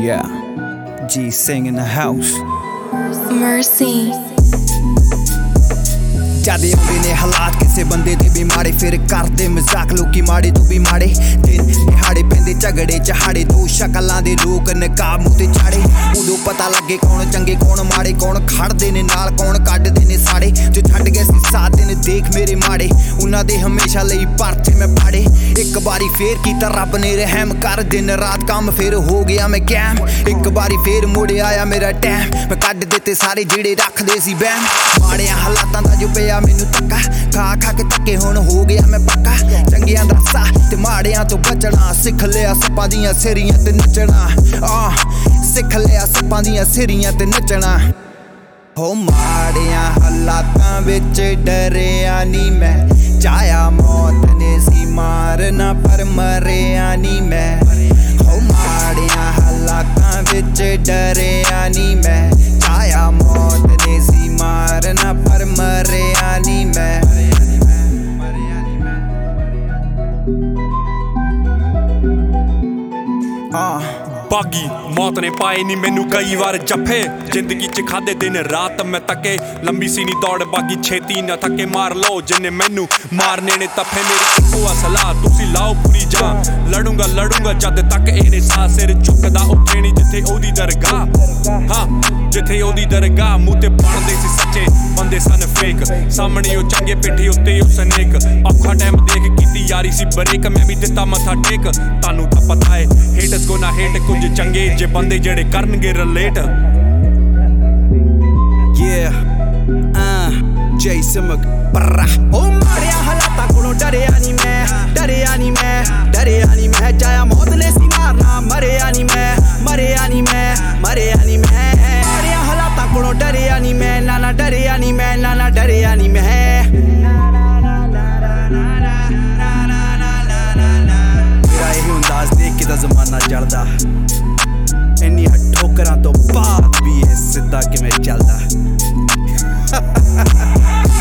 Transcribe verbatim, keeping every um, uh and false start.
Yeah, G Sing in the house. Mercy. जद आउंदे ने हालात किसे बंदे दे भी माड़े फिर करदे मजाक लोकी माड़े तू भी माड़े दिन दिहाड़े पैंदे झगड़े चहाड़े दो शक्लां दे लोक नकाब मूंह ते चाड़े उदों पता लगे कौन चंगे कौन माड़े कौन खड़दे ने नाल कौन कड्डदे ने साड़े जो छड्ड गए सी साथ दिन देख मेरे माड़े उन्हां दे हमेशा लई परथे मैं पाड़े एक बारी फेर कीता रब ने रहम कर दिन रात काम फिर हो गया मैं कैम एक बारी फेर मुड़े आया मेरा टैम मैं कड्ड दित्ते सारे जेड़े रखदे सी बैम माड़ियां हालातां दा जो पिया मैनू धक्का खा खा के धक्के हुण हो गया मैं पक्का चंगियां दा सा ते माड़ियां तो बचना सिख लिया सप्पां दियां सिरियां ते नचना आ सिख लिया सप्पां दियां सिरियां ते नचना हो माड़ियां हालातां विच डरिया नी मैं चाया मौत ने सी मारना पर मरिया नी मैं हो माड़ियां हालातां विच डरिया नी मैं चाया मौत ने सी मारना पर मरिया नी मैं ah बागी मौत ने पाए नी मैनू कई बार जफे जिंदगी च खादे दिन रात मैं तके लंबी सी नी दौड़ बागी छेती न थके मार लो जिन्ने मैनू मारने ने तफे मेरी इक्को सलाह तुसी लाओ पूरी जान लड़ूंगा लड़ूंगा जद तक इहने सा सिर झुकदा उठे नी जिथे ओदी दरगाह हाँ जिथे ओदी दरगाह मूंह ते बनदे सी सच्चे बंदे सन फेक सामने ओ चंगे पिट्ठी उत्ते ओ सनेक औखा टाइम देख कीती यारी सी ब्रेक मैं भी दित्ता मथा टेक तानू तां पता है हेटस गो ना हेट कुछ चंगे जे बंदे जेड़े करनगे relate Yeah, uh, J Simuk Brrrah ओ माड़ियां हालातां कोलों डरिया नी मैं डरिया नी मैं डरिया नी मैं चाया मौत ने सी मारना मरिया नी मैं मरिया नी मैं मरिया नी मैं माड़ियां हालातां कोलों डरिया नी मैं ना ना डरिया नी मैं ना ना डरिया नी मैं मेरा यही अंदाज देख के दा जमाना जलदा इन्नी ठोकरां तो बाद भी ये सिद्धा किवें चलदा